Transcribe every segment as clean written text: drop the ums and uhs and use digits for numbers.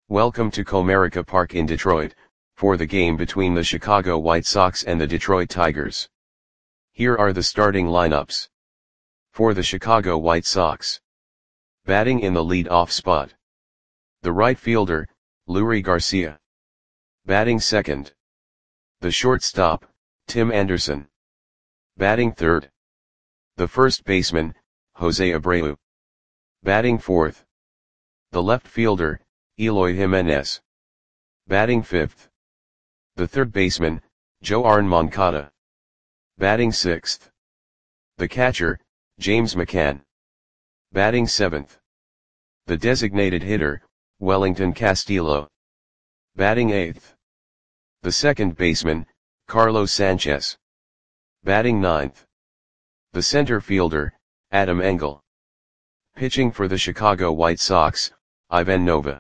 Welcome to Comerica Park in Detroit, for the game between the Chicago White Sox and the Detroit Tigers. Here are the starting lineups. For the Chicago White Sox. Batting in the lead-off spot. The right fielder, Leury Garcia. Batting second. The shortstop, Tim Anderson. Batting third. The first baseman, Jose Abreu. Batting fourth. The left fielder, Eloy Jimenez. Batting fifth. The third baseman, Yoan Moncada. Batting sixth. The catcher, James McCann. Batting seventh. The designated hitter, Wellington Castillo. Batting eighth. The second baseman, Carlos Sanchez. Batting ninth. The center fielder, Adam Engel. Pitching for the Chicago White Sox, Ivan Nova.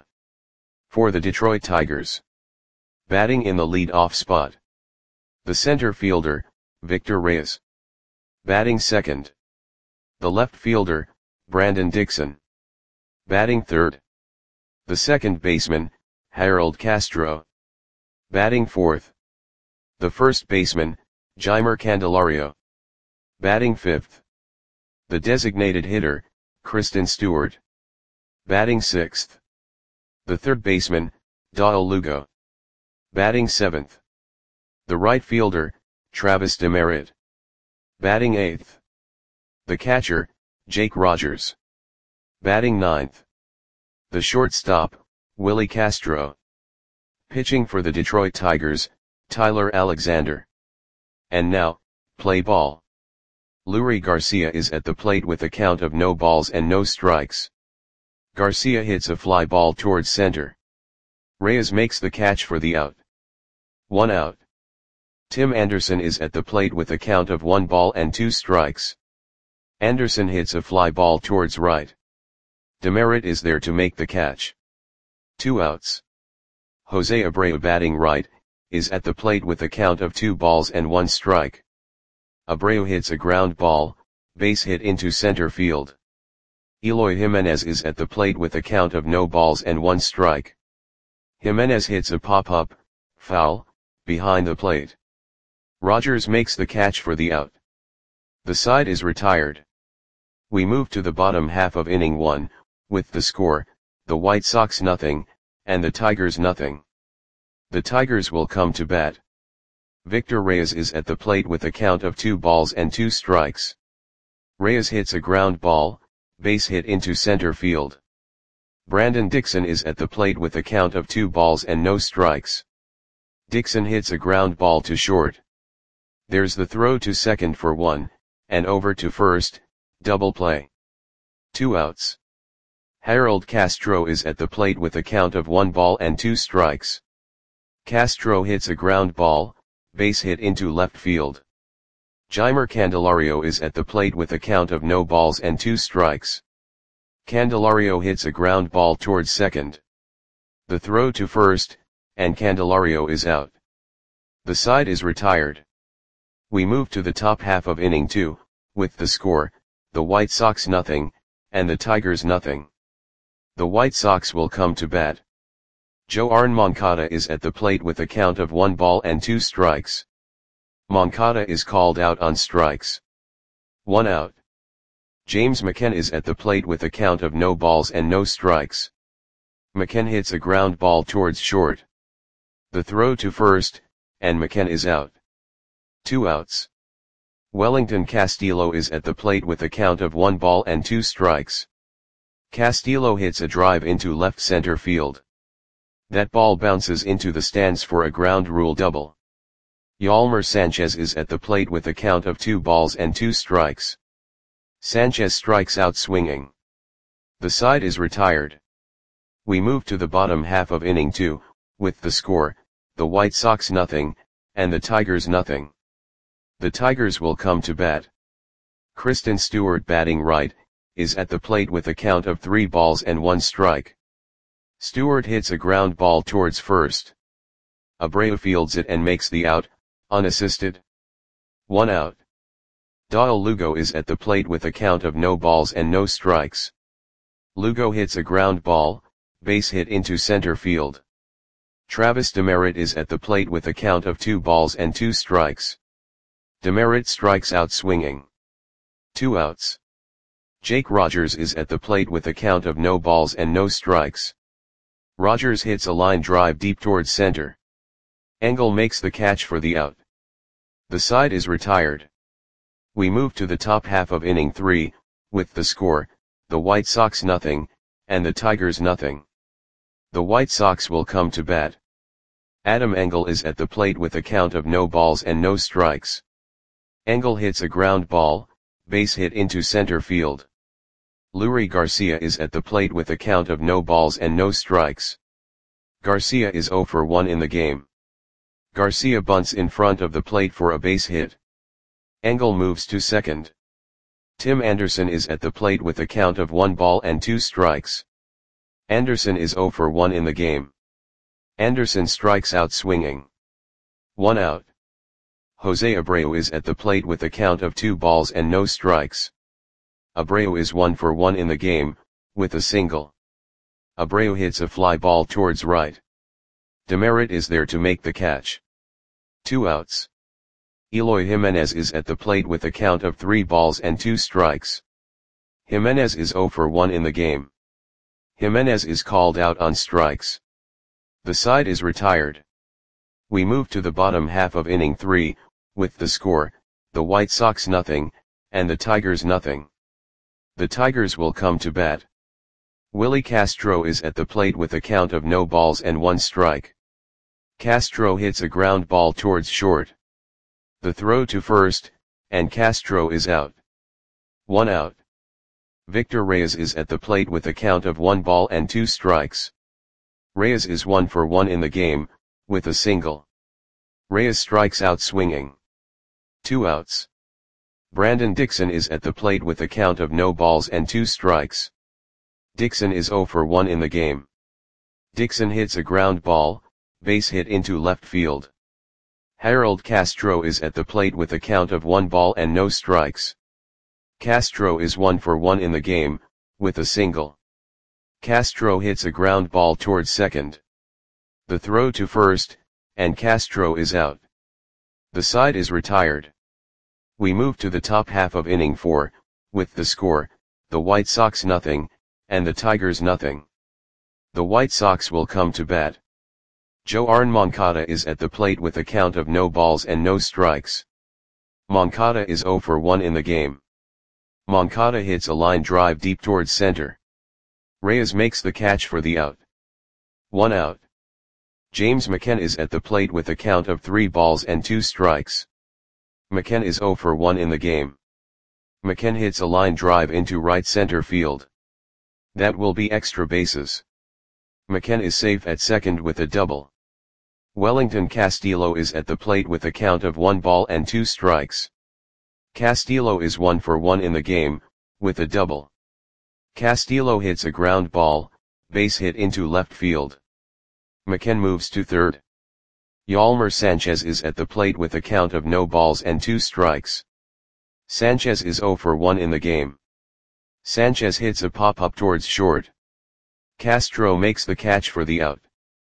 For the Detroit Tigers. Batting in the lead-off spot. The center fielder, Victor Reyes. Batting second. The left fielder, Brandon Dixon. Batting third. The second baseman, Harold Castro. Batting fourth. The first baseman, Jeimer Candelario. Batting fifth. The designated hitter, Kristen Stewart. Batting sixth. The third baseman, Dawel Lugo. Batting seventh. The right fielder, Travis Demeritte. Batting eighth. The catcher, Jake Rogers. Batting ninth. The shortstop, Willie Castro. Pitching for the Detroit Tigers, Tyler Alexander. And now, play ball. Leury Garcia is at the plate with a count of no balls and no strikes. Garcia hits a fly ball towards center. Reyes makes the catch for the out. 1 out. Tim Anderson is at the plate with a count of 1 ball and 2 strikes. Anderson hits a fly ball towards right. Demeritte is there to make the catch. 2 outs. Jose Abreu, batting right, is at the plate with a count of 2 balls and 1 strike. Abreu hits a ground ball, base hit into center field. Eloy Jimenez is at the plate with a count of no balls and 1 strike. Jimenez hits a pop-up, foul, behind the plate. Rogers makes the catch for the out. The side is retired. We move to the bottom half of inning 1, with the score, the White Sox 0, and the Tigers 0. The Tigers will come to bat. Victor Reyes is at the plate with a count of 2 balls and 2 strikes. Reyes hits a ground ball, base hit into center field. Brandon Dixon is at the plate with a count of 2 balls and no strikes. Dixon hits a ground ball to short. There's the throw to second for 1, and over to first, double play. 2 outs. Harold Castro is at the plate with a count of 1 ball and 2 strikes. Castro hits a ground ball, base hit into left field. Jeimer Candelario is at the plate with a count of no balls and 2 strikes. Candelario hits a ground ball towards second. The throw to first, and Candelario is out. The side is retired. We move to the top half of inning 2, with the score, the White Sox 0, and the Tigers 0. The White Sox will come to bat. Yoan Moncada is at the plate with a count of 1 ball and 2 strikes. Moncada is called out on strikes. 1 out. James McCann is at the plate with a count of no balls and no strikes. McCann hits a ground ball towards short. The throw to first, and McCann is out. 2 outs. Wellington Castillo is at the plate with a count of 1 ball and 2 strikes. Castillo hits a drive into left center field. That ball bounces into the stands for a ground rule double. Yolmer Sanchez is at the plate with a count of 2 balls and 2 strikes. Sanchez strikes out swinging. The side is retired. We move to the bottom half of inning 2, with the score, the White Sox 0, and the Tigers 0. The Tigers will come to bat. Kristen Stewart, batting right, is at the plate with a count of 3 balls and 1 strike. Stewart hits a ground ball towards first. Abreu fields it and makes the out, unassisted. 1 out. Dawel Lugo is at the plate with a count of no balls and no strikes. Lugo hits a ground ball, base hit into center field. Travis Demeritte is at the plate with a count of 2 balls and 2 strikes. Demeritte strikes out swinging. 2 outs. Jake Rogers is at the plate with a count of no balls and no strikes. Rogers hits a line drive deep towards center. Engel makes the catch for the out. The side is retired. We move to the top half of inning 3, with the score, the White Sox nothing, and the Tigers nothing. The White Sox will come to bat. Adam Engel is at the plate with a count of no balls and no strikes. Engel hits a ground ball, base hit into center field. Leury Garcia is at the plate with a count of no balls and no strikes. Garcia is 0 for 1 in the game. Garcia bunts in front of the plate for a base hit. Engel moves to second. Tim Anderson is at the plate with a count of 1 ball and 2 strikes. Anderson is 0 for 1 in the game. Anderson strikes out swinging. 1 out. Jose Abreu is at the plate with a count of 2 balls and no strikes. Abreu is 1 for 1 in the game, with a single. Abreu hits a fly ball towards right. Demeritte is there to make the catch. 2 outs. Eloy Jimenez is at the plate with a count of 3 balls and 2 strikes. Jimenez is 0 for 1 in the game. Jimenez is called out on strikes. The side is retired. We move to the bottom half of inning 3, with the score, the White Sox nothing, and the Tigers nothing. The Tigers will come to bat. Willie Castro is at the plate with a count of no balls and 1 strike. Castro hits a ground ball towards short. The throw to first, and Castro is out. 1 out. Victor Reyes is at the plate with a count of 1 ball and 2 strikes. Reyes is 1 for 1 in the game, with a single. Reyes strikes out swinging. 2 outs. Brandon Dixon is at the plate with a count of no balls and 2 strikes. Dixon is 0 for 1 in the game. Dixon hits a ground ball, base hit into left field. Harold Castro is at the plate with a count of 1 ball and no strikes. Castro is 1 for 1 in the game, with a single. Castro hits a ground ball towards second. The throw to first, and Castro is out. The side is retired. We move to the top half of inning 4, with the score, the White Sox nothing, and the Tigers nothing. The White Sox will come to bat. Joan Moncada is at the plate with a count of no balls and no strikes. Moncada is 0 for 1 in the game. Moncada hits a line drive deep towards center. Reyes makes the catch for the out. 1 out. James McCann is at the plate with a count of 3 balls and 2 strikes. McCann is 0 for 1 in the game. McCann hits a line drive into right center field. That will be extra bases. McCann is safe at second with a double. Wellington Castillo is at the plate with a count of 1 ball and 2 strikes. Castillo is 1 for 1 in the game, with a double. Castillo hits a ground ball, base hit into left field. McCann moves to third. Yolmer Sanchez is at the plate with a count of no balls and 2 strikes. Sanchez is 0 for 1 in the game. Sanchez hits a pop-up towards short. Castro makes the catch for the out.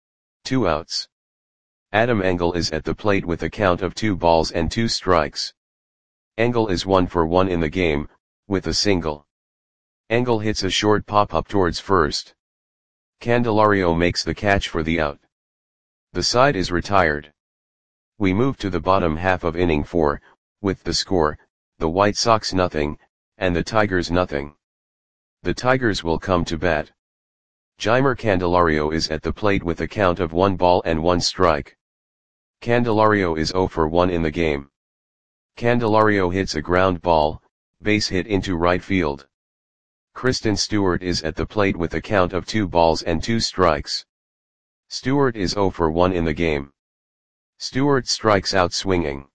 2 outs. Adam Engel is at the plate with a count of 2 balls and 2 strikes. Engel is 1 for 1 in the game, with a single. Engel hits a short pop-up towards first. Candelario makes the catch for the out. The side is retired. We move to the bottom half of inning 4, with the score, the White Sox nothing, and the Tigers nothing. The Tigers will come to bat. Jeimer Candelario is at the plate with a count of 1 ball and 1 strike. Candelario is 0 for 1 in the game. Candelario hits a ground ball, base hit into right field. Kristen Stewart is at the plate with a count of 2 balls and 2 strikes. Stewart is 0 for 1 in the game. Stewart strikes out swinging.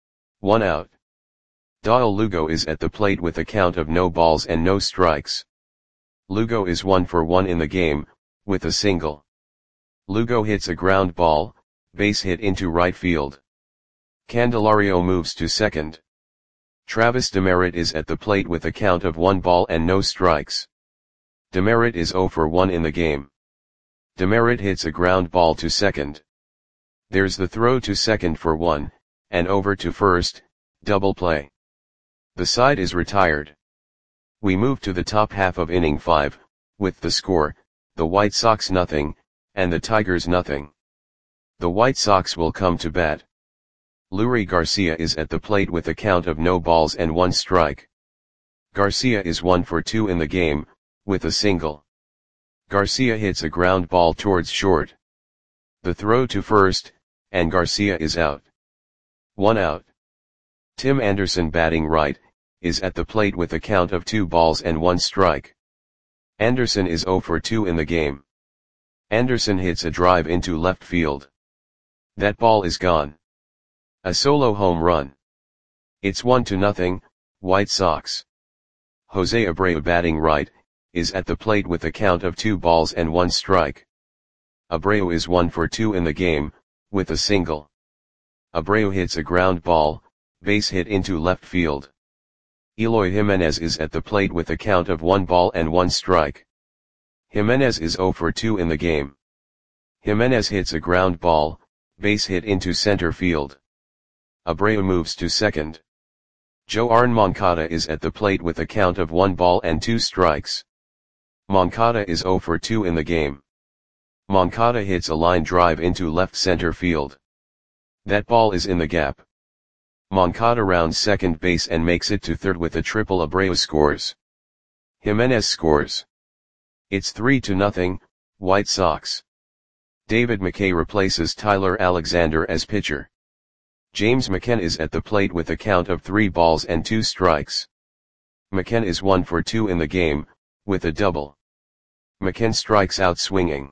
1 out. Dale Lugo is at the plate with a count of no balls and no strikes. Lugo is 1 for 1 in the game, with a single. Lugo hits a ground ball, base hit into right field. Candelario moves to second. Travis Demeritte is at the plate with a count of 1 ball and no strikes. Demeritte is 0 for 1 in the game. Demerit hits a ground ball to second. There's the throw to second for 1, and over to first, double play. The side is retired. We move to the top half of inning 5, with the score, the White Sox nothing, and the Tigers nothing. The White Sox will come to bat. Leury Garcia is at the plate with a count of no balls and 1 strike. Garcia is 1 for 2 in the game, with a single. Garcia hits a ground ball towards short. The throw to first, and Garcia is out. 1 out. Tim Anderson, batting right, is at the plate with a count of 2 balls and 1 strike. Anderson is 0 for 2 in the game. Anderson hits a drive into left field. That ball is gone. A solo home run. It's 1-0, White Sox. Jose Abreu, batting right, is at the plate with a count of 2 balls and 1 strike. Abreu is 1 for 2 in the game, with a single. Abreu hits a ground ball, base hit into left field. Eloy Jimenez is at the plate with a count of 1 ball and 1 strike. Jimenez is 0 for 2 in the game. Jimenez hits a ground ball, base hit into center field. Abreu moves to second. Joan Moncada is at the plate with a count of 1 ball and 2 strikes. Moncada is 0 for 2 in the game. Moncada hits a line drive into left center field. That ball is in the gap. Moncada rounds second base and makes it to third with a triple. Abreu scores. Jimenez scores. It's 3-0, White Sox. David McKay replaces Tyler Alexander as pitcher. James McCann is at the plate with a count of 3 balls and 2 strikes. McCann is 1 for 2 in the game, with a double. McCann strikes out swinging.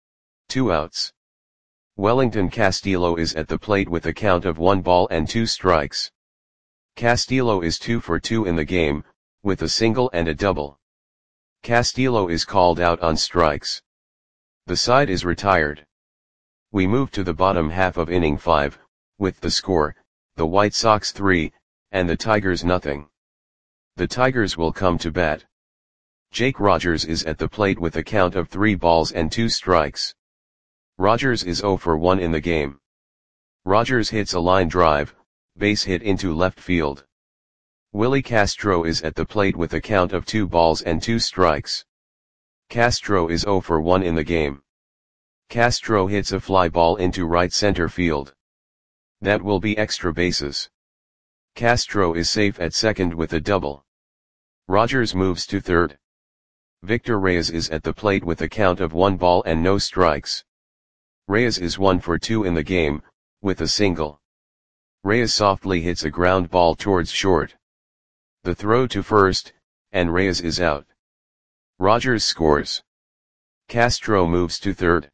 2 outs. Wellington Castillo is at the plate with a count of 1 ball and 2 strikes. Castillo is 2 for 2 in the game, with a single and a double. Castillo is called out on strikes. The side is retired. We move to the bottom half of inning 5, with the score, the White Sox 3, and the Tigers nothing. The Tigers will come to bat. Jake Rogers is at the plate with a count of 3 balls and 2 strikes. Rogers is 0 for 1 in the game. Rogers hits a line drive, base hit into left field. Willie Castro is at the plate with a count of 2 balls and 2 strikes. Castro is 0 for 1 in the game. Castro hits a fly ball into right center field. That will be extra bases. Castro is safe at second with a double. Rogers moves to third. Victor Reyes is at the plate with a count of 1 ball and no strikes. Reyes is 1 for 2 in the game, with a single. Reyes softly hits a ground ball towards short. The throw to first, and Reyes is out. Rogers scores. Castro moves to third.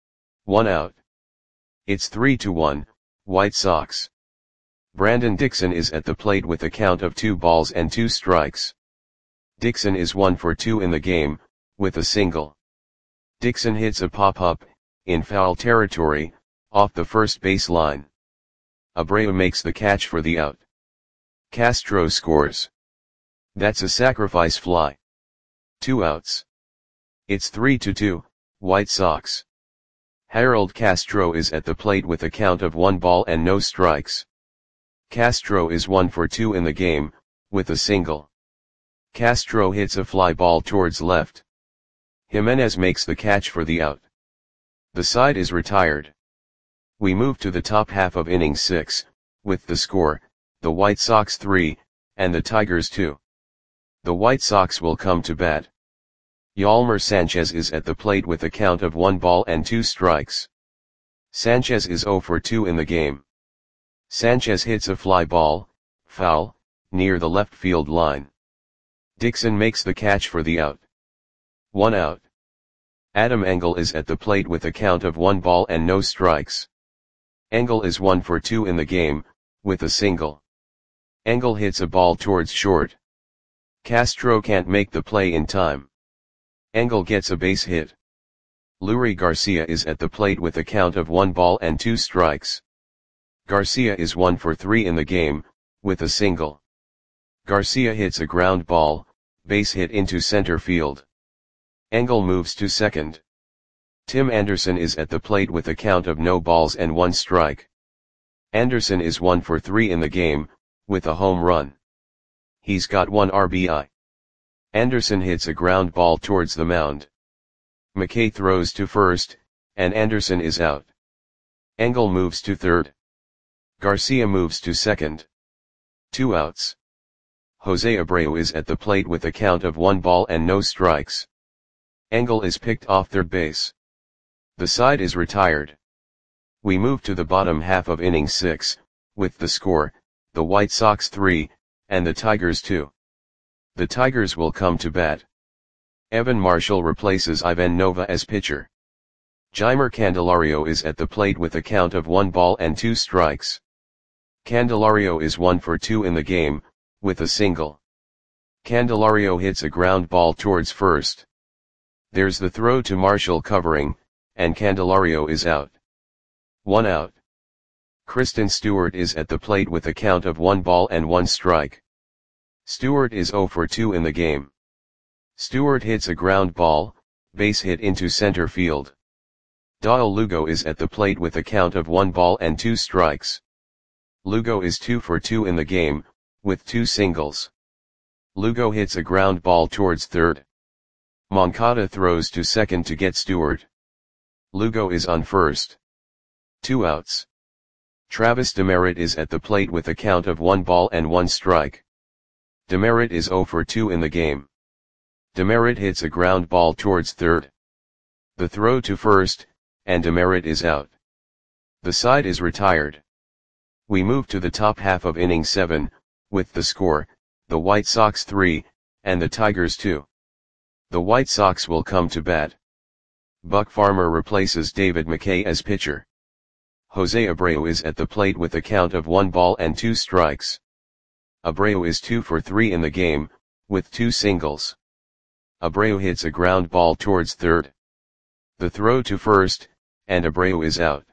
1 out. It's 3-1, White Sox. Brandon Dixon is at the plate with a count of 2 balls and 2 strikes. Dixon is 1 for 2 in the game, with a single. Dixon hits a pop-up, in foul territory, off the first base line. Abreu makes the catch for the out. Castro scores. That's a sacrifice fly. 2 outs. It's 3-2, White Sox. Harold Castro is at the plate with a count of 1 ball and no strikes. Castro is 1 for 2 in the game, with a single. Castro hits a fly ball towards left. Jimenez makes the catch for the out. The side is retired. We move to the top half of inning 6, with the score, the White Sox 3, and the Tigers 2. The White Sox will come to bat. Yolmer Sanchez is at the plate with a count of 1 ball and 2 strikes. Sanchez is 0 for 2 in the game. Sanchez hits a fly ball, foul, near the left field line. Dixon makes the catch for the out. 1 out. Adam Engel is at the plate with a count of 1 ball and no strikes. Engel is 1 for 2 in the game, with a single. Engel hits a ball towards short. Castro can't make the play in time. Engel gets a base hit. Leury Garcia is at the plate with a count of 1 ball and 2 strikes. Garcia is 1 for 3 in the game, with a single. Garcia hits a ground ball, base hit into center field. Engel moves to second. Tim Anderson is at the plate with a count of no balls and 1 strike. Anderson is 1 for 3 in the game, with a home run. He's got 1 RBI. Anderson hits a ground ball towards the mound. McKay throws to first, and Anderson is out. Engel moves to third. Garcia moves to second. 2 outs. Jose Abreu is at the plate with a count of 1 ball and no strikes. Engel is picked off third base. The side is retired. We move to the bottom half of inning 6, with the score, the White Sox 3, and the Tigers 2. The Tigers will come to bat. Evan Marshall replaces Ivan Nova as pitcher. Jeimer Candelario is at the plate with a count of 1 ball and 2 strikes. Candelario is 1 for 2 in the game, with a single. Candelario hits a ground ball towards first. There's the throw to Marshall covering, and Candelario is out. 1 out. Kristen Stewart is at the plate with a count of 1 ball and 1 strike. Stewart is 0 for 2 in the game. Stewart hits a ground ball, base hit into center field. Dael Lugo is at the plate with a count of 1 ball and 2 strikes. Lugo is 2 for 2 in the game, with 2 singles. Lugo hits a ground ball towards third. Moncada throws to second to get Stewart. Lugo is on first. 2 outs. Travis Demeritte is at the plate with a count of 1 ball and 1 strike. Demeritte is 0 for 2 in the game. Demeritte hits a ground ball towards third. The throw to first, and Demeritte is out. The side is retired. We move to the top half of inning 7, with the score, the White Sox 3, and the Tigers 2. The White Sox will come to bat. Buck Farmer replaces David McKay as pitcher. Jose Abreu is at the plate with a count of 1 ball and 2 strikes. Abreu is 2 for 3 in the game, with 2 singles. Abreu hits a ground ball towards third. The throw to first, and Abreu is out.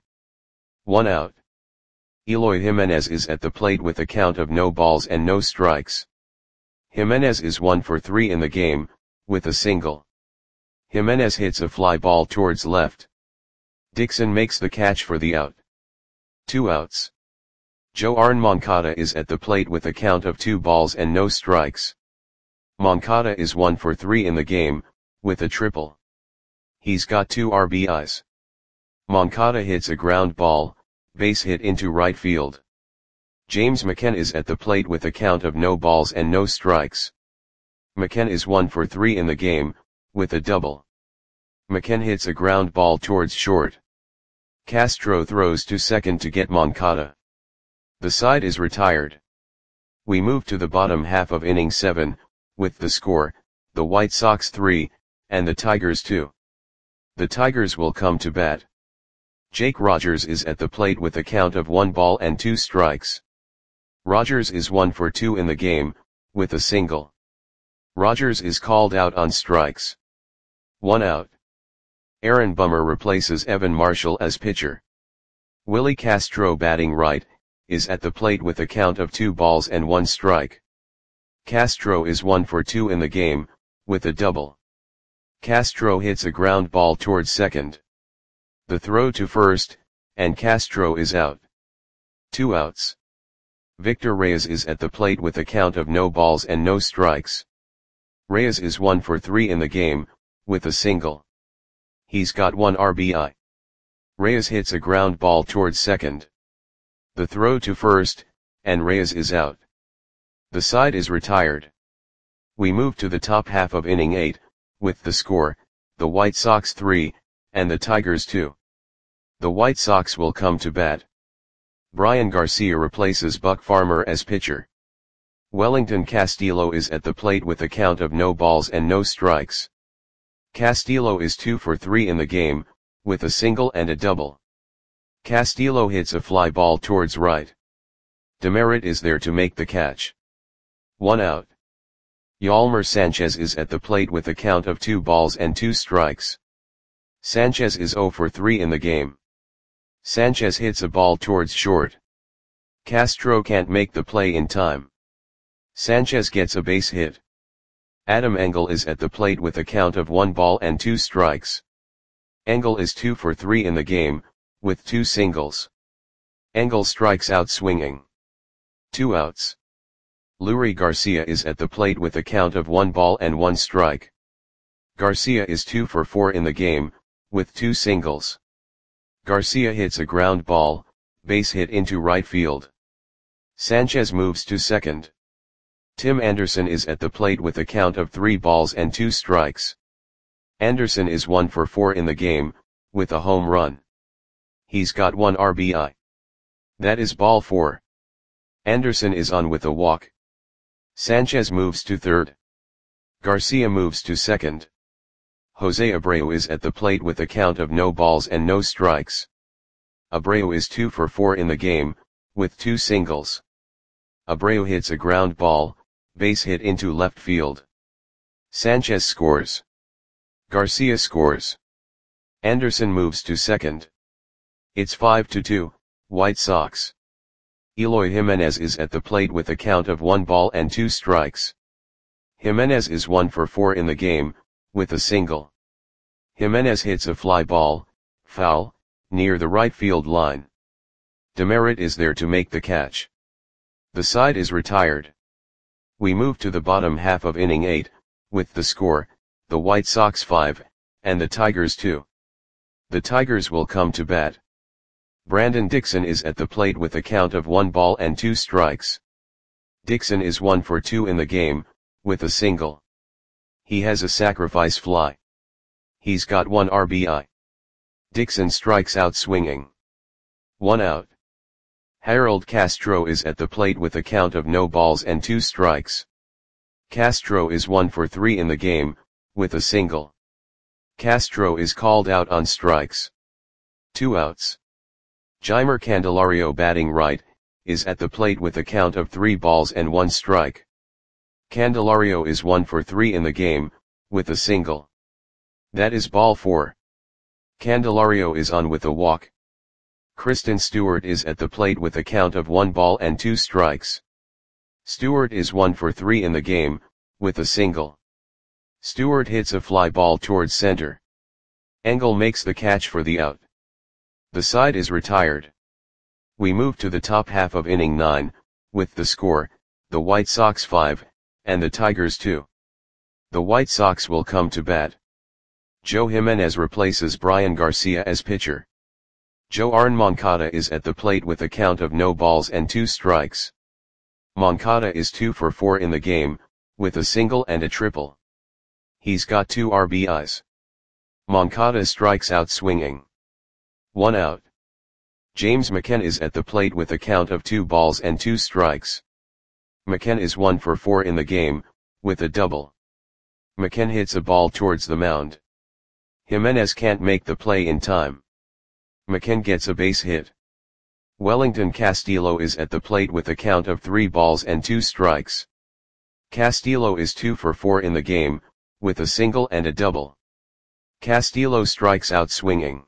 1 out. Eloy Jimenez is at the plate with a count of no balls and no strikes. Jimenez is 1 for 3 in the game, with a single. Jimenez hits a fly ball towards left. Dixon makes the catch for the out. 2 outs. Joarn Moncada is at the plate with a count of 2 balls and no strikes. Moncada is 1 for 3 in the game, with a triple. He's got 2 RBIs. Moncada hits a ground ball, base hit into right field. James McCann is at the plate with a count of no balls and no strikes. McCann is 1 for 3 in the game, with a double. McCann hits a ground ball towards short. Castro throws to second to get Moncada. The side is retired. We move to the bottom half of inning 7, with the score, the White Sox 3, and the Tigers 2. The Tigers will come to bat. Jake Rogers is at the plate with a count of 1 ball and 2 strikes. Rogers is 1 for 2 in the game, with a single. Rogers is called out on strikes. 1 out. Aaron Bummer replaces Evan Marshall as pitcher. Willie Castro, batting right, is at the plate with a count of 2 balls and 1 strike. Castro is 1 for 2 in the game, with a double. Castro hits a ground ball towards second. The throw to first, and Castro is out. 2 outs. Victor Reyes is at the plate with a count of no balls and no strikes. Reyes is 1 for 3 in the game, with a single. He's got 1 RBI. Reyes hits a ground ball towards second. The throw to first, and Reyes is out. The side is retired. We move to the top half of inning 8, with the score, the White Sox 3, and the Tigers 2. The White Sox will come to bat. Brian Garcia replaces Buck Farmer as pitcher. Wellington Castillo is at the plate with a count of no balls and no strikes. Castillo is 2 for 3 in the game, with a single and a double. Castillo hits a fly ball towards right. Demeritte is there to make the catch. 1 out. Yolmer Sanchez is at the plate with a count of 2 balls and 2 strikes. Sanchez is 0 for 3 in the game. Sanchez hits a ball towards short. Castro can't make the play in time. Sanchez gets a base hit. Adam Engel is at the plate with a count of 1 ball and 2 strikes. Engel is 2 for 3 in the game, with 2 singles. Engel strikes out swinging. 2 outs. Leury Garcia is at the plate with a count of 1 ball and 1 strike. Garcia is 2 for 4 in the game, with 2 singles. Garcia hits a ground ball, base hit into right field. Sanchez moves to second. Tim Anderson is at the plate with a count of 3 balls and 2 strikes. Anderson is 1 for 4 in the game, with a home run. He's got 1 RBI. That is ball 4. Anderson is on with a walk. Sanchez moves to third. Garcia moves to second. Jose Abreu is at the plate with a count of no balls and no strikes. Abreu is 2 for 4 in the game, with 2 singles. Abreu hits a ground ball, base hit into left field. Sanchez scores. Garcia scores. Anderson moves to second. It's 5-2, White Sox. Eloy Jimenez is at the plate with a count of 1 ball and 2 strikes. Jimenez is 1 for 4 in the game, with a single. Jimenez hits a fly ball, foul, near the right field line. Demerit is there to make the catch. The side is retired. We move to the bottom half of inning 8, with the score, the White Sox 5, and the Tigers 2. The Tigers will come to bat. Brandon Dixon is at the plate with a count of 1 ball and 2 strikes. Dixon is 1 for 2 in the game, with a single. He has a sacrifice fly. He's got 1 RBI. Dixon strikes out swinging. 1 out. Harold Castro is at the plate with a count of no balls and 2 strikes. Castro is 1 for 3 in the game, with a single. Castro is called out on strikes. 2 outs. Jeimer Candelario, batting right, is at the plate with a count of 3 balls and 1 strike. Candelario is 1 for 3 in the game, with a single. That is ball 4. Candelario is on with a walk. Kristen Stewart is at the plate with a count of 1 ball and 2 strikes. Stewart is 1 for 3 in the game, with a single. Stewart hits a fly ball towards center. Engel makes the catch for the out. The side is retired. We move to the top half of inning 9, with the score, the White Sox 5, and the Tigers 2. The White Sox will come to bat. Joe Jimenez replaces Brian Garcia as pitcher. Joan Moncada is at the plate with a count of no balls and 2 strikes. Moncada is 2 for 4 in the game, with a single and a triple. He's got 2 RBIs. Moncada strikes out swinging. 1 out. James McCann is at the plate with a count of 2 balls and 2 strikes. McCann is 1 for 4 in the game, with a double. McCann hits a ball towards the mound. Jimenez can't make the play in time. McCann gets a base hit. Wellington Castillo is at the plate with a count of 3 balls and 2 strikes. Castillo is 2 for 4 in the game, with a single and a double. Castillo strikes out swinging.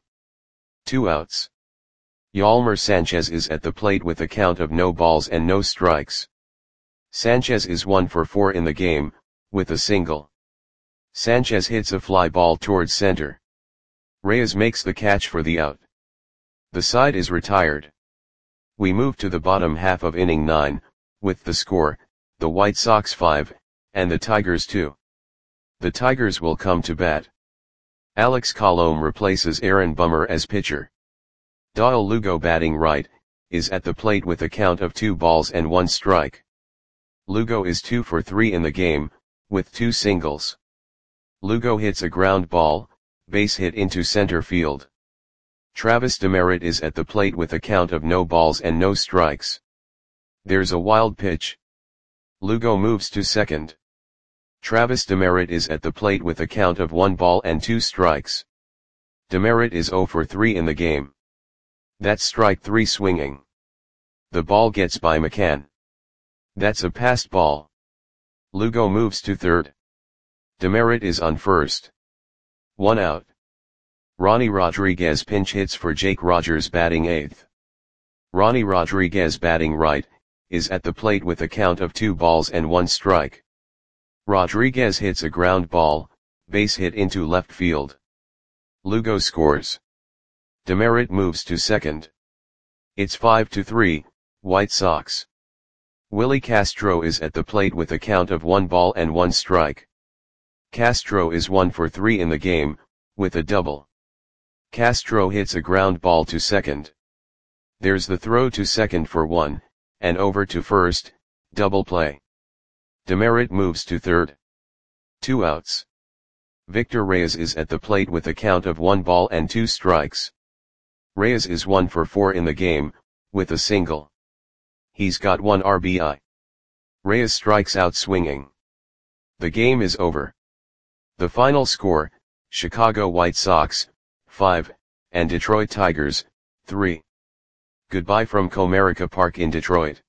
2 outs. Yolmer Sanchez is at the plate with a count of no balls and no strikes. Sanchez is 1 for 4 in the game, with a single. Sanchez hits a fly ball towards center. Reyes makes the catch for the out. The side is retired. We move to the bottom half of inning 9, with the score, the White Sox 5, and the Tigers 2. The Tigers will come to bat. Alex Colomé replaces Aaron Bummer as pitcher. Doyle Lugo, batting right, is at the plate with a count of 2 balls and 1 strike. Lugo is 2 for 3 in the game, with 2 singles. Lugo hits a ground ball, base hit into center field. Travis Demerit is at the plate with a count of no balls and no strikes. There's a wild pitch. Lugo moves to second. Travis Demerit is at the plate with a count of 1 ball and 2 strikes. Demerit is 0 for 3 in the game. That's strike 3 swinging. The ball gets by McCann. That's a passed ball. Lugo moves to third. Demerit is on first. 1 out. Ronnie Rodriguez pinch hits for Jake Rogers, batting 8th. Ronnie Rodriguez, batting right, is at the plate with a count of 2 balls and 1 strike. Rodriguez hits a ground ball, base hit into left field. Lugo scores. Demeritte moves to second. It's 5-3, White Sox. Willie Castro is at the plate with a count of 1 ball and 1 strike. Castro is 1 for 3 in the game, with a double. Castro hits a ground ball to second. There's the throw to second for 1, and over to first, double play. Demeritte moves to third. 2 outs. Victor Reyes is at the plate with a count of 1 ball and 2 strikes. Reyes is 1 for 4 in the game, with a single. He's got 1 RBI. Reyes strikes out swinging. The game is over. The final score, Chicago White Sox, 5, and Detroit Tigers, 3. Goodbye from Comerica Park in Detroit.